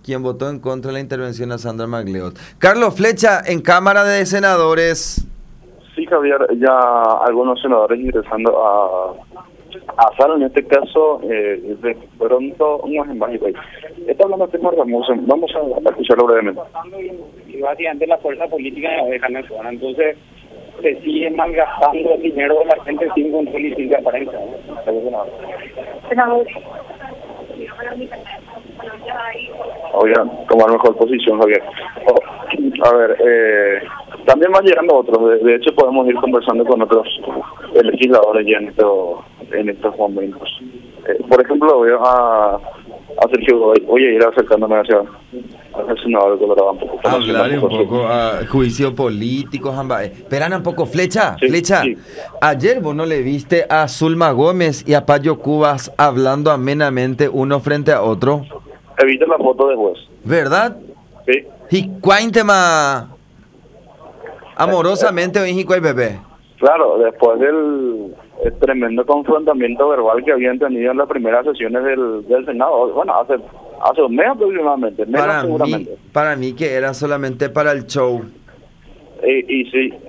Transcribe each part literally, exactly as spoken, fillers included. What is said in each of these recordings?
quien votó en contra de la intervención a Sandra Magleot. Carlos Flecha, en Cámara de Senadores. Sí, Javier, ya algunos senadores ingresando a, a sala, en este caso, eh, de pronto, un en Bajío. Está hablando de temas Ramos, vamos a, a escucharlo brevemente. Y básicamente la fuerza política no deja en zona, entonces se sigue malgastando el dinero de la gente sin control y sin transparencia. Senadores. Voy a tomar mejor posición, Javier. Oh, a ver, eh, también van llegando otros. De, de hecho, podemos ir conversando con otros legisladores ya en, esto, en estos momentos. Eh, por ejemplo, voy a, a Sergio Godoy. Voy a ir acercándome hacia el senador de Colorado un poco. Hablar un poco a juicio político, Jamba. Esperan un poco, Flecha, sí, Flecha. Sí. Ayer vos no le viste a Zulma Gómez y a Payo Cubas hablando amenamente uno frente a otro. Evita la foto de juez. ¿Verdad? Sí. Y cuéntema amorosamente hoy y bebé. Claro, después del el tremendo confrontamiento verbal que habían tenido en las primeras sesiones del, del Senado, bueno, hace hace un mes aproximadamente, menos Para seguramente. mí, para mí que era solamente para el show. Y, y sí,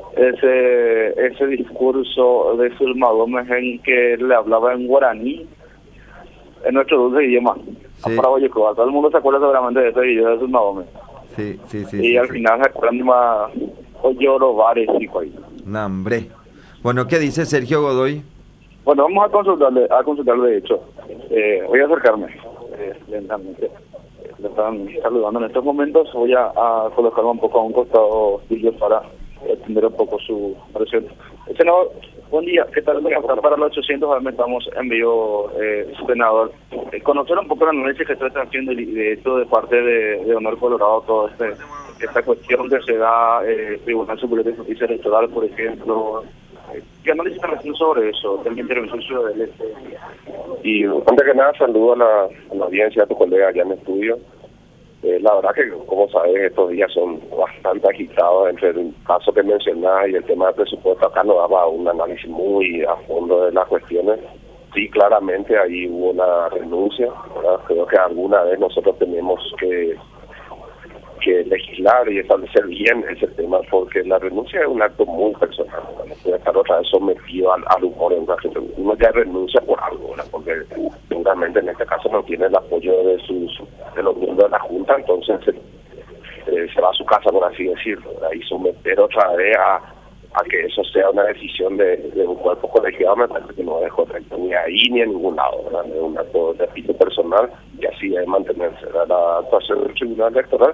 ese ese discurso de Zulma Gómez en que le hablaba en guaraní, en nuestro dulce idioma, Sí. para Boyecoa. Todo el mundo se acuerda seguramente de ese video de Zulma Gómez. Sí, sí, sí. Y sí, al sí. final se acuerdan de más Oyoro Bares y ahí. Nambre. Bueno, ¿qué dice Sergio Godoy? Bueno, vamos a consultarle, a consultarle de hecho. Eh, voy a acercarme eh, lentamente. Le están saludando en estos momentos. Voy a, a colocarme un poco a un costado para entender un poco su presión. Senador, buen día. ¿Qué tal? Para los ochocientos ahora estamos en vivo, eh, senador. Eh, conocer un poco el análisis que está haciendo y de hecho de parte de, de Honor Colorado, todo este esta cuestión que se da eh, Tribunal Superior de Justicia Electoral, por ejemplo. ¿Qué análisis está haciendo sobre eso, de la intervención ciudadana? Y antes que nada, saludo a la, a la audiencia, a tu colega allá en el estudio. Eh, la verdad que, como sabes, estos días son bastante agitados entre el caso que mencionás y el tema del presupuesto. Acá nos daba un análisis muy a fondo de las cuestiones. Sí, claramente ahí hubo una renuncia, ¿verdad? Creo que alguna vez nosotros tenemos que que legislar y establecer bien ese tema, porque la renuncia es un acto muy personal, no puede estar otra vez sometido al, al humor en una gente. Uno ya renuncia por algo, ¿verdad? Porque seguramente en este caso no tiene el apoyo de sus de los miembros de la Junta, entonces eh, se va a su casa, por así decirlo, ¿verdad? Y someter otra vez a, a que eso sea una decisión de, de un cuerpo colegiado, me parece que no es correcto ni ahí ni en ningún lado, ¿verdad? Es un acto de tipo personal y así debe mantenerse, ¿verdad? La actuación del Tribunal Electoral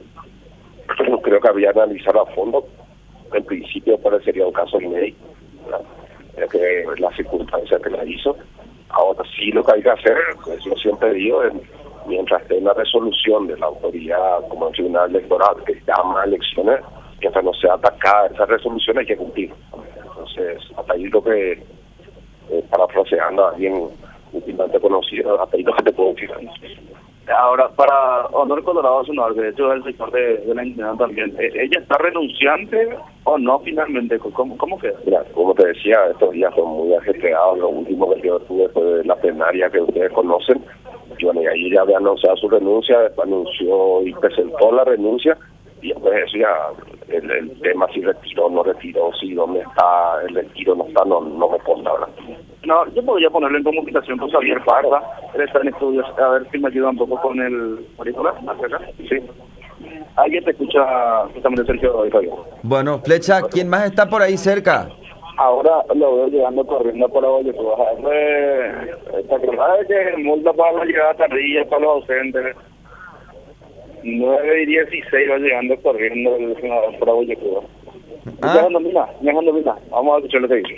creo que había analizado a fondo. En principio parecería un caso inédito, ¿verdad? Que la circunstancia que la hizo. Ahora sí, lo que hay que hacer, pues yo siempre digo, es, mientras esté una resolución de la autoridad como el Tribunal Electoral que llama a elecciones, mientras no sea atacada esa resolución hay que cumplir. Entonces, hasta ahí lo que, eh, parafraseando a alguien últimamente conocido, hasta ahí lo que te puedo decir. Ahora, para Honor Colorado, senador, de hecho es el sector de, de la entidad también, ¿ella está renunciante o no finalmente? ¿Cómo, cómo queda? Mira, como te decía, estos días son muy ajetreados, lo último que yo tuve fue de la plenaria que ustedes conocen, y bueno, y ahí ya había anunciado su renuncia, después anunció y presentó la renuncia, y después eso ya, el, el tema si retiró, no retiró, si dónde está, el retiro no está, no, no me consta ahora. No, yo podría ponerlo en comunicación con Javier Parda, él está en estudios, a ver si me ayuda un poco con el auricular, hacia acá. Sí. Alguien te escucha justamente Sergio Javier. Bueno, Flecha, ¿quién más está por ahí cerca? Ahora lo veo llegando corriendo por abajo. ¿Te acordás de que multa para la llegada tardía, para los ausentes? nueve y dieciséis va llegando corriendo el senador por abajo. ¿Ah? Dejando mira, dejando mira. Vamos a escuchar lo que dice.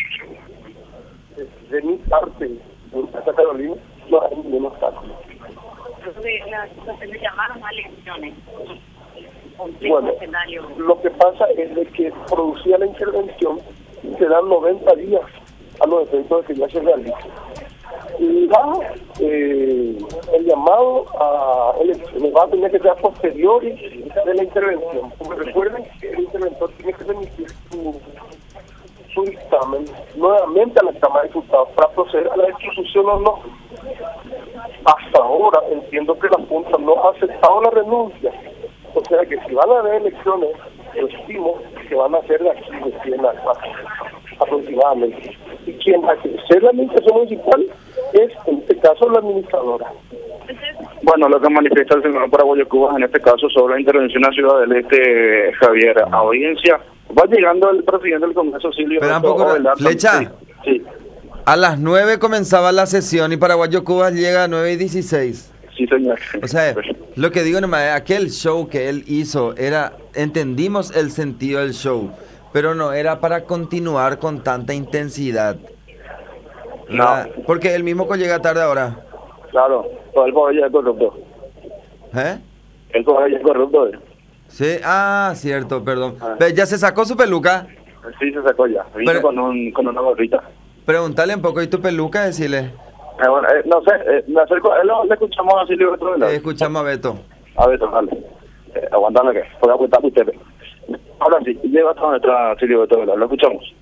De mi parte, en Santa Carolina, no hay ningún obstáculo. La situación de llamaron a elecciones. Bueno, lo que pasa es de que producía la intervención se dan noventa días a los efectos de que ya se realice. Y va, eh, el llamado a elecciones va a tener que ser posterior de la intervención. Porque recuerden que el interventor tiene que remitir su su dictamen nuevamente a la Cámara de Diputados para proceder a la ejecución o no. hasta ahora entiendo que la Junta no ha aceptado la renuncia. O sea que si van a haber elecciones, yo estimo que van a ser de aquí de cien años aproximadamente. Y quien va a ejercer la administración municipal es, en este caso, la administradora. Bueno, lo que manifiesta el señor Paraguayo Cubas en este caso sobre la intervención a Ciudad del Este, Javier, a audiencia, va llegando el presidente del Congreso, Silvio. Espera un poco, Flecha. Sí, sí. A las nueve comenzaba la sesión y Paraguayo Cubas llega a nueve y dieciséis. Sí, señor. O sea, lo que digo nomás, aquel show que él hizo, era, entendimos el sentido del show, pero no era para continuar con tanta intensidad. No. ¿Verdad? Porque él mismo llega tarde ahora. Claro, todo el poder ya es corrupto. ¿Eh? El poder ya es corrupto. ¿eh? Sí, ah, cierto, perdón. Ah. Pero ¿ya se sacó su peluca? Sí, se sacó ya. Vino Pero- con, un, con una gorrita. Pregúntale un poco, ¿y tu peluca? Decirle. Eh, bueno, eh, no sé, eh, me acerco, eh, lo, le escuchamos a Silvio Beto Velar. Eh, escuchamos a Beto. A ver, dale. Eh, aguantame que, voy a aguantar usted. Ahora sí, lleva hasta donde está Silvio Beto Velar, lo escuchamos.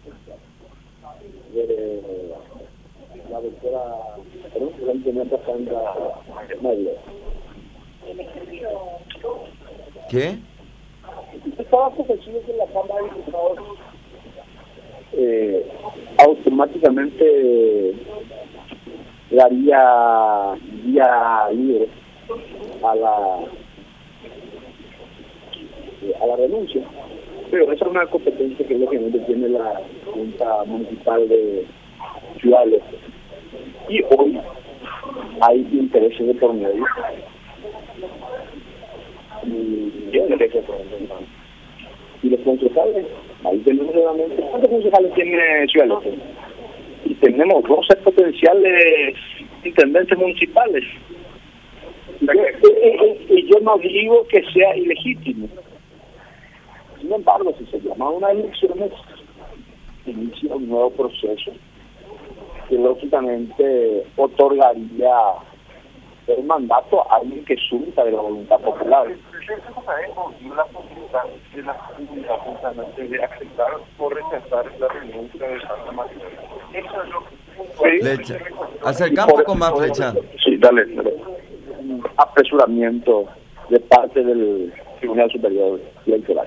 La doctora, perdón, la intendente Sandra María. ¿Qué? Estaba convencido que la Cámara de Diputados eh, automáticamente daría vía libre a la eh, a la renuncia, pero esa es una competencia que lógicamente tiene la Junta Municipal de Ciudades y hoy hay intereses de por medio y yo intereses por medio. Y los concejales, ahí tenemos nuevamente, ¿cuántos concejales tiene Ciudad del Este? Y tenemos doce potenciales intendentes municipales. Y yo, y, y, y yo no digo que sea ilegítimo. Sin embargo, si se llama unas elecciones, inicia un nuevo proceso que lógicamente otorgaría el mandato a alguien que surta de la voluntad popular. La posibilidad de la comunidad justamente de aceptar o rechazar la renuncia de Santa María. Eso es lo que... Sí. Flecha. Acerca un poco más, Flecha. Sí, dale, dale. Un apresuramiento de parte del Tribunal Superior Electoral.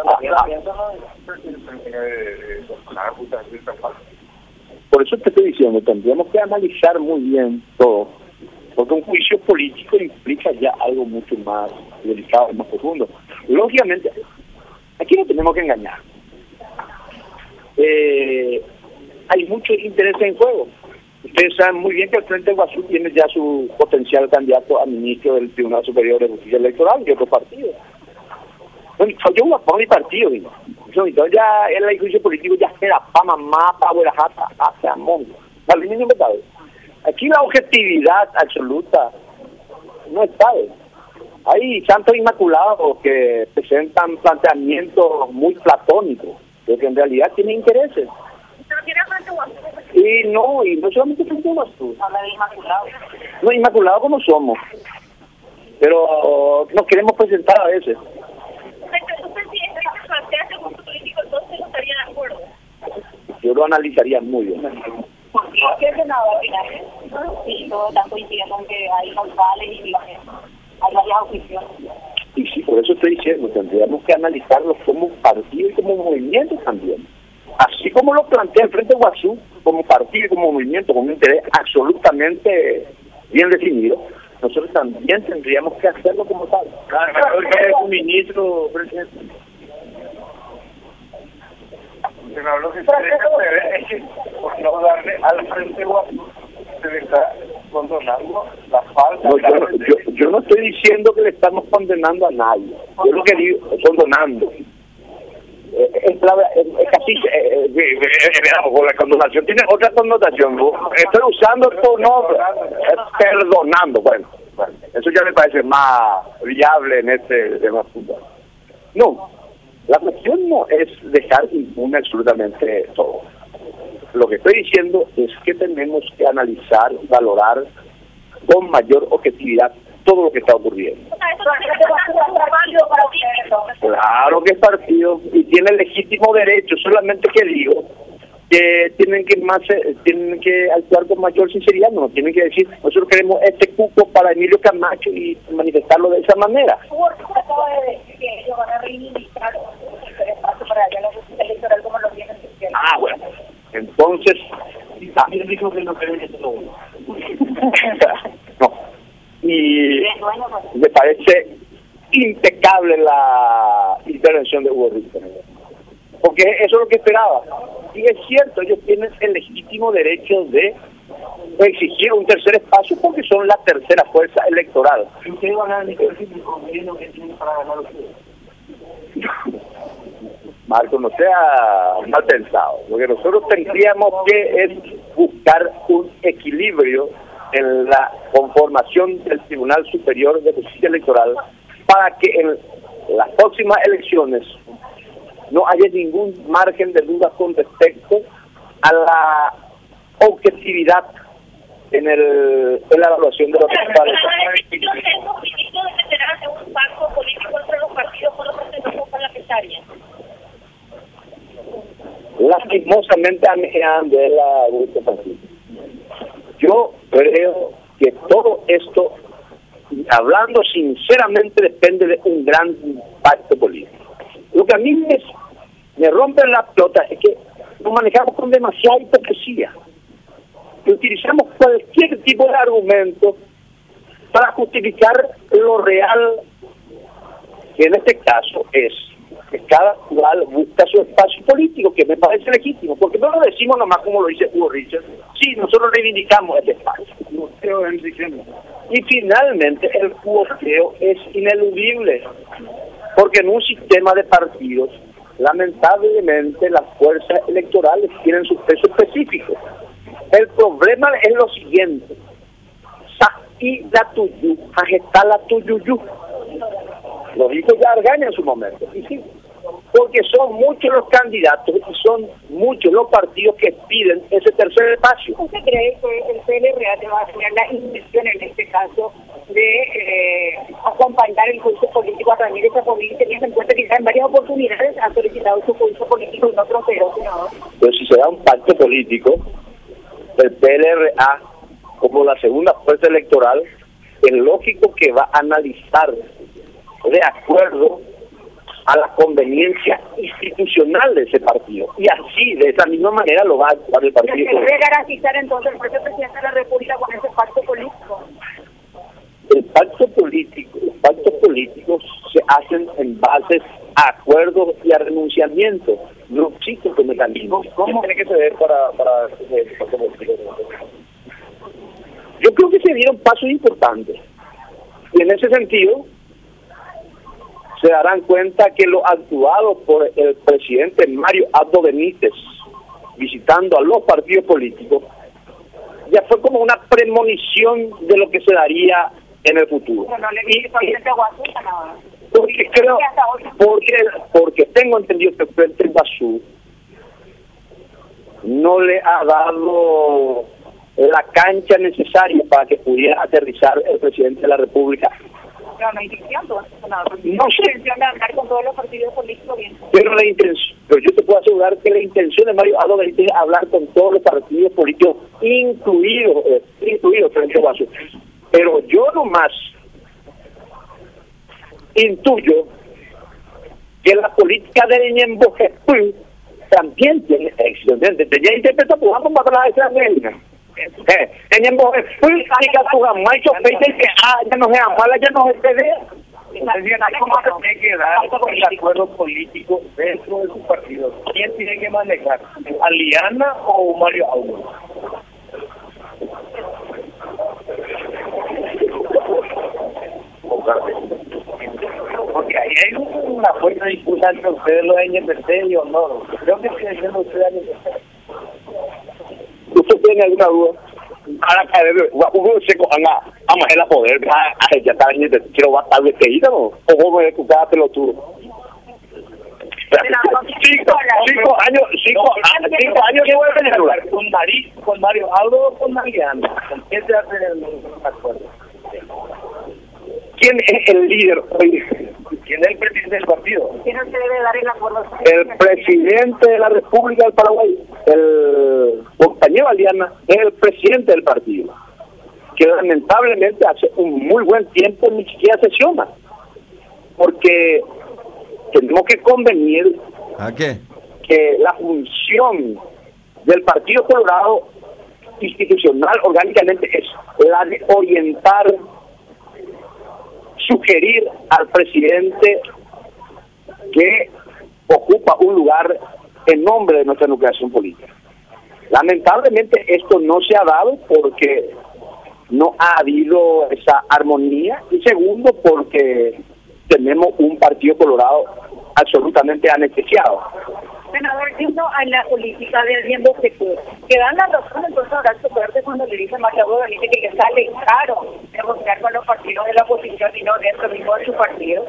Por eso te estoy diciendo, tendríamos que analizar muy bien todo, porque un juicio político implica ya algo mucho más delicado y más profundo. Lógicamente, aquí no tenemos que engañar. Eh, hay mucho interés en juego. Ustedes saben muy bien que el Frente Guazú tiene ya su potencial candidato a ministro del Tribunal Superior de Justicia Electoral y otro partido. Bueno, yo voy a poner mi partido, digo. Entonces ya el juicio político ya espera pa mamá, pa buenajata, hacia mongo. Aquí la objetividad absoluta no está. Hay santos inmaculados que presentan planteamientos muy platónicos, pero que en realidad tienen intereses. ¿Pero tiene Frente Guazú? Y no, y no solamente Frente Guazú. Habla de inmaculado. No, inmaculados como somos, pero nos queremos presentar a veces. Usted si este plantea este gusto político, entonces no estaría de acuerdo. Yo lo analizaría muy bien. ¿Por qué? ¿Qué es senador al final? Sí, todos están coincidiendo en que hay causales y hay varias oposiciones. Y sí, por eso estoy diciendo, tendríamos que analizarlo como partido y como movimiento también. Así como lo plantea el Frente Guazú, como partido y como movimiento, con un interés absolutamente bien definido, nosotros también tendríamos que hacerlo como tal. Claro, que es un ministro, presidente. Pero lo que se debe hacer es que, por no darle al Frente Guazú, se le está condonando la falta. No, yo, no, yo, yo no estoy diciendo que le estamos condenando a nadie. Yo lo que digo es condonando. Eh, es, la, es, es casi, eh, eh, eh, eh, la condonación tiene otra connotación. Estoy usando tu nombre, es perdonando. Bueno, bueno, eso ya me parece más viable en este tema. No, la cuestión no es dejar impune absolutamente todo. Lo que estoy diciendo es que tenemos que analizar, valorar con mayor objetividad todo lo que está ocurriendo. Claro que es partido y tiene legítimo derecho, solamente que digo que tienen que más eh, tienen que actuar con mayor sinceridad, no tienen que decir nosotros queremos este cupo para Emilio Camacho y manifestarlo de esa manera. Acaba de decir que ellos van a reivindicar el espacio para allá la justicia electoral como lo vienen diciendo. Ah, bueno, entonces También dijo que no creen en eso. no. Y me parece impecable la intervención de Hugo Richter, porque eso es lo que esperaba. Y es cierto, ellos tienen el legítimo derecho de exigir un tercer espacio porque son la tercera fuerza electoral. ¿Y ustedes van a ganar el gobierno que tienen para ganar ustedes? Marco, no sea mal pensado. Lo que nosotros tendríamos que es buscar un equilibrio en la conformación del Tribunal Superior de Justicia Electoral para que en las próximas elecciones no haya ningún margen de duda con respecto a la objetividad en, el, en la evaluación de los resultados. un pacto político entre los partidos con los procesos parlamentarios. Lastimosamente a mí de la yo creo que todo esto, hablando sinceramente, depende de un gran pacto político. Lo que a mí me, me rompe la pelota es que nos manejamos con demasiada hipocresía, que utilizamos cualquier tipo de argumento para justificar lo real, que en este caso es que cada cual busca su espacio político, que me parece legítimo, porque no lo decimos nomás como lo dice Hugo Richard, sí, nosotros reivindicamos ese espacio. Y finalmente el cuoteo es ineludible, porque en un sistema de partidos, lamentablemente las fuerzas electorales tienen su peso específico. El problema es lo siguiente: sa y la tuyu, está la tuyuyú. Lo dijo ya Argaña en su momento. Y sí, porque son muchos los candidatos y son muchos los partidos que piden ese tercer espacio. ¿Usted cree que el P L R A va a tener la intención en este caso de eh, acompañar el juicio político a Ramírez Apovín, teniendo en cuenta que ya en varias oportunidades ha solicitado su juicio político y no prosperó, senador? Pero si se da un pacto político, el P L R A, como la segunda fuerza electoral, es lógico que va a analizar de acuerdo a la conveniencia institucional de ese partido. Y así, de esa misma manera, lo va a actuar el partido. ¿Se debe garantizar entonces el propio presidente de la República con ese pacto político? El pacto político, los pactos políticos se hacen en bases a acuerdos y a renunciamientos. No existen los mecanismos. ¿Cómo tiene que ceder para, para el pacto político? Yo creo que se dieron pasos importantes. Y en ese sentido, se darán cuenta que lo actuado por el presidente Mario Abdo Benítez visitando a los partidos políticos ya fue como una premonición de lo que se daría en el futuro. Pero no le dije presidente Guazú, nada. Porque creo, porque, porque tengo entendido que el presidente Guazú no le ha dado la cancha necesaria para que pudiera aterrizar el presidente de la República. No, no hay intención, senador. No sé. Intención de hablar con todos los partidos políticos bien. Pero la intención, pero yo te puedo asegurar que la intención de Mario Abdo Benítez es hablar con todos los partidos políticos, incluidos, eh, incluidos Frente Guazú. Pero yo nomás intuyo que la política de Ñembojepuy también tiene éxito. Ya interpreta por ejemplo para la estrategia. Eh, en Ñembojepuy, que tu jamaico peite que ah, ya no se amala, ya no se pelea. ¿Cómo se tiene que dar el acuerdo político dentro de su partido? ¿Quién tiene que manejar? ¿Aliana o Mario Augusto? Porque ahí hay una fuerte disputa entre ustedes los de N P C y Honor. Creo que estoy diciendo ustedes N P C. ¿Usted tiene alguna duda? Ahora que uno se cojan a vamos a poder a ya está bien quiero bajar de seguida no o vos me escuchás pelotudo. Cinco, cinco años, cinco, cinco años que voy a tener con Mario, con Mario Aldo o con Mariana. ¿Con quién se hace el acuerdo? ¿quién es el líder hoy? ¿Quién es el presidente del partido? ¿Quién se debe dar el acuerdo? El presidente de la República del Paraguay, el compañero Aliana, es el presidente del partido, que lamentablemente hace un muy buen tiempo ni siquiera sesiona, porque tenemos que convenir ¿A qué? que la función del Partido Colorado institucional orgánicamente es la de orientar, sugerir al presidente que ocupa un lugar en nombre de nuestra nucleación política. Lamentablemente esto no se ha dado porque no ha habido esa armonía, y segundo porque tenemos un Partido Colorado absolutamente anestesiado. Senador, yendo a la política de viendo sector, que dan la razón entonces Horacio Fuerte cuando le dice a María Benítez que ya sale caro negociar con los partidos de la oposición y no dentro mismo de su partido.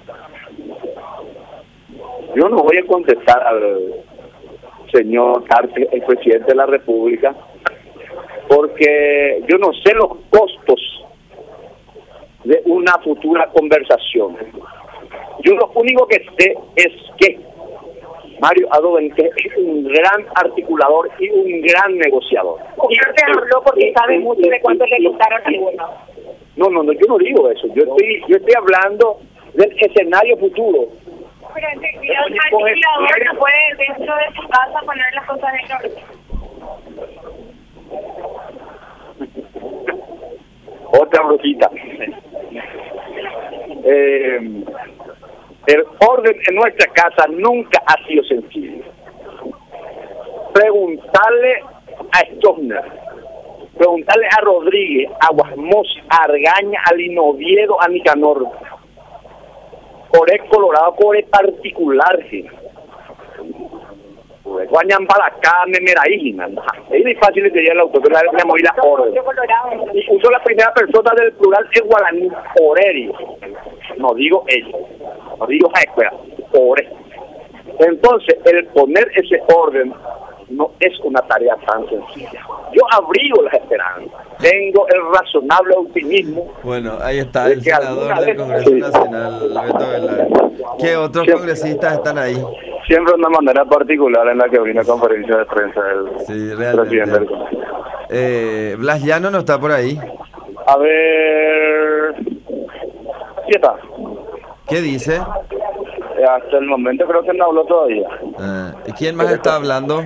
Yo no voy a contestar al señor Arce, el presidente de la República, porque yo no sé los costos de una futura conversación. Yo lo único que sé es que Mario Abdo Benítez es un gran articulador y un gran negociador. Usted te habló porque sabe mucho de cuánto le gustaron algunos. No, no, no, yo no digo eso. Yo estoy, yo estoy hablando del escenario futuro. Pero el articulador no puede dentro de su casa poner las cosas en orden. Otra brujita. Eh, el orden en nuestra casa nunca ha sido sencillo. Preguntarle a Stovner, preguntarle a Rodríguez, a Guasmos, a Argaña, a Linoviedo, a Nicanor, Core Colorado, Core particular, sí. Guañan para acá, Memeraí, es difícil de llegar al auto, pero la moví la orden. Y uso la primera persona del plural es guaraní, Oreri. No digo ellos, no digo Jaescuela, Ore. Entonces, el poner ese orden no es una tarea tan sencilla. Yo abrigo las esperanzas, tengo el razonable optimismo. Bueno, ahí está el senador del Congreso sí. Nacional, Beto Velar. ¿Qué otros siempre, congresistas están ahí? Siempre una manera particular en la que vino a conferencia de prensa el sí, presidente del Congreso. Eh, Blas Llano no está por ahí. A ver... Sí está. ¿Qué dice? Eh, hasta el momento creo que no habló todavía. Ah, ¿y quién más está hablando?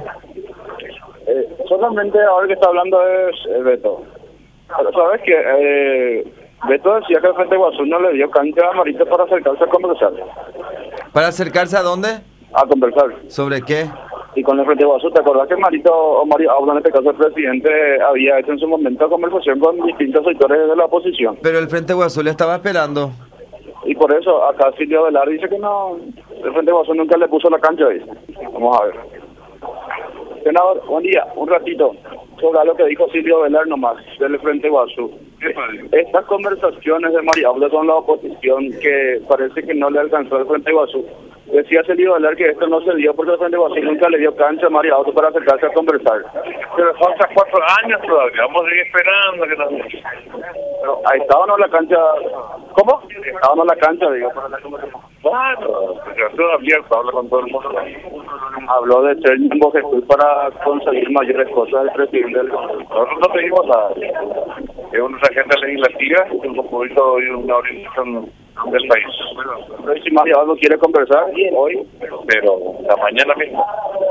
Eh, solamente ahora que está hablando es eh, Beto. Pero sabes que eh, Beto decía que el Frente Guazú no le dio cancha a Marito para acercarse a conversar. ¿Para acercarse a dónde? A conversar. ¿Sobre qué? Y con el Frente Guazú, ¿te acordás que Marito, o Mario Abdo, en este caso el presidente, había hecho en su momento conversación con distintos sectores de la oposición? Pero el Frente Guazú le estaba esperando. Y por eso acá Silvio Velar dice que no, el Frente Guazú nunca le puso la cancha ahí. Vamos a ver. Senador, buen día, un ratito sobre lo que dijo Silvio Velar nomás, del Frente Guazú. Estas conversaciones de María Abdo con la oposición que parece que no le alcanzó el Frente Guazú. Decía Silvio Velar que esto no se dio porque el Frente Guazú nunca le dio cancha a María Abdo para acercarse a conversar. Pero faltan cuatro años todavía, vamos a seguir esperando que nos... Pero ahí estaba no la cancha. ¿Cómo? Estaba no la cancha, digo, para la conversación. Bueno, ya todo abierto, habla con todo el mundo. Habló de ser un Jesús para conseguir mayores cosas del presidente del Congreso. Nosotros no pedimos nada. Es una agenda legislativa, un documento y una orientación del país. Pero si María Abdo quiere conversar hoy, pero la mañana mismo.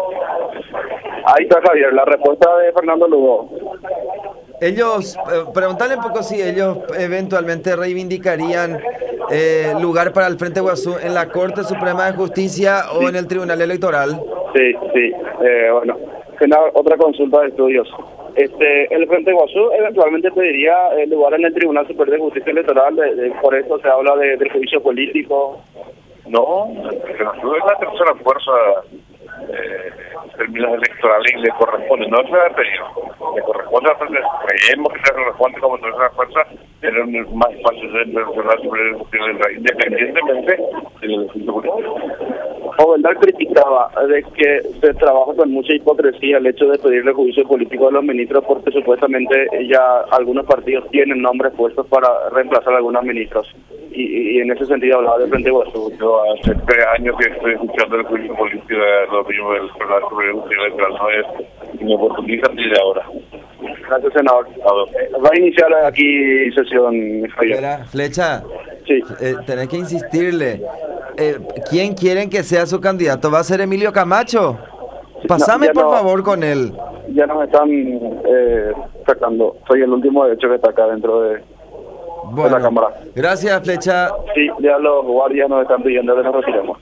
Ahí está Javier, la respuesta de Fernando Lugo. Ellos, eh, preguntarle un poco si ellos eventualmente reivindicarían eh, lugar para el Frente Guazú en la Corte Suprema de Justicia o sí. en el Tribunal Electoral. Sí, sí. Eh, bueno, senador, otra consulta de estudios. Este, el Frente Guazú eventualmente pediría el lugar en el Tribunal Superior de Justicia Electoral, de, de, por eso se habla de, de juicio político. No, el Frente Guazú es la tercera fuerza eh, en términos electorales y le corresponde, no se ha pedido, le corresponde a creemos que se corresponde como tercera fuerza tener un más espacio dentro del Tribunal Superior de Justicia Electoral, independientemente del juicio político. Ovendal criticaba de que se trabaja con mucha hipocresía el hecho de pedirle juicio político a los ministros porque supuestamente ya algunos partidos tienen nombres puestos para reemplazar a algunos ministros. y, y en ese sentido hablaba de Frente Guazú. Yo hace tres años que estoy escuchando el juicio político de los mismos del Tribunal Superior Electoral, no es mi oportunidad de ahora. Gracias, senador. Eh, Va a iniciar aquí sesión, Javier. Espera, Flecha, Sí. eh, tenés que insistirle. Eh, ¿Quién quieren que sea su candidato? ¿Va a ser Emilio Camacho? Pásame No, ya por no. favor con él. Ya nos están eh, sacando. Soy el último, de hecho, que está acá dentro de, de la Bueno, Cámara. gracias, Flecha. Sí, ya los guardias nos están pidiendo que nos retiremos.